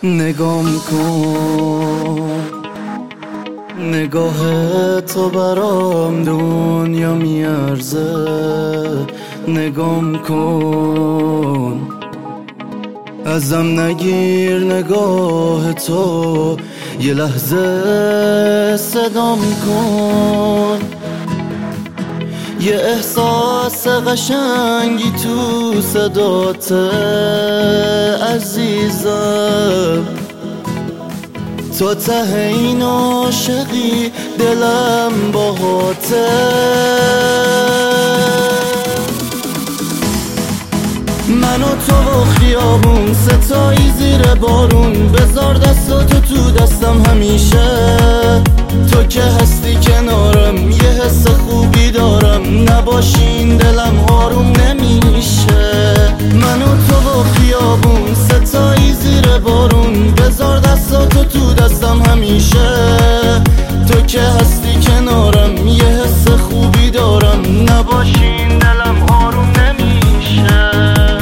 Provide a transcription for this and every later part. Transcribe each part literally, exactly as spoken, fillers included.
نگام کن، نگاه تو برام دنیا میارزه. نگام کن، ازم نگیر نگاه تو، یه لحظه صدام کن. یه احساس قشنگی تو صدات عزیزم، تو ته این عاشقی دلم باهاته. من و تو و خیابون ستایی زیر بارون، بذار دستاتو تو دستم همیشه. تو که هستی کنارم یه حس خوبی دارم، نباشین دلم آروم نمیشه. من و تو و خیابون ستایی زیر بارون، بذار دستاتو تو دستم همیشه. تو که هستی کنارم یه حس خوبی دارم، نباشین دلم آروم نمیشه.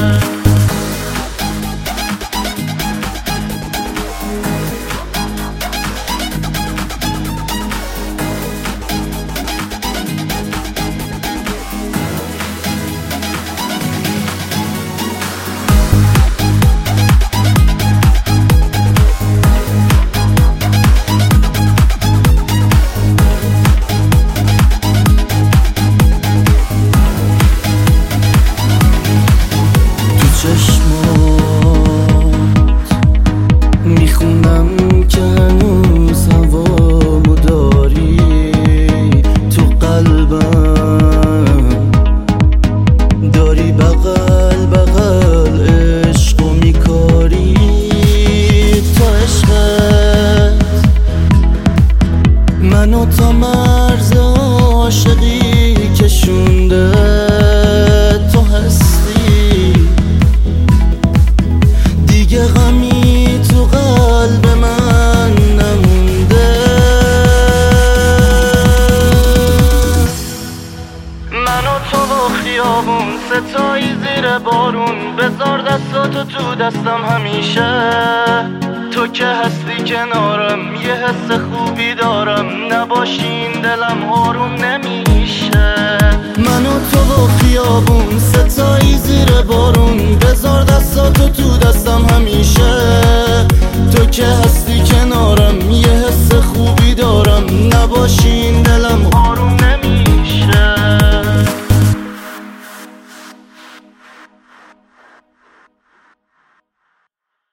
میخونم که هنوز هوامو داری تو قلبم، داری بغل بغل عشقو میکاری. تو عشقت منو تا مرز عاشقی کشونده. تو هستی دیگه غمی تو قلب من نمونده. من و تو و خیابون ستایی زیر بارون، بذار دستاتو تو دستم همیشه. تو که هستی کنارم یه حس خوبی دارم، نباشین دلم آروم نمیشه. من و تو و خیابون ستایی زیر